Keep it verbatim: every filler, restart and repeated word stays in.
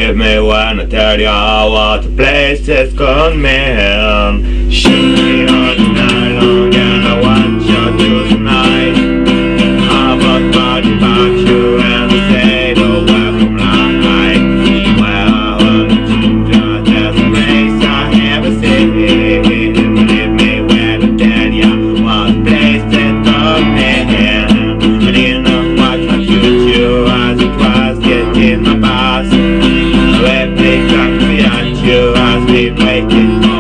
Believe me when I tell you what the place is gone mean. Shoot me all the night long and I want you to tonight. How about body about you and I say the welcome light. Well, I want you just as a place I ever seen. Believe me when I tell you what the place is gone mean. I didn't know what my future as it was getting my past. Web they got me at you as we waiting for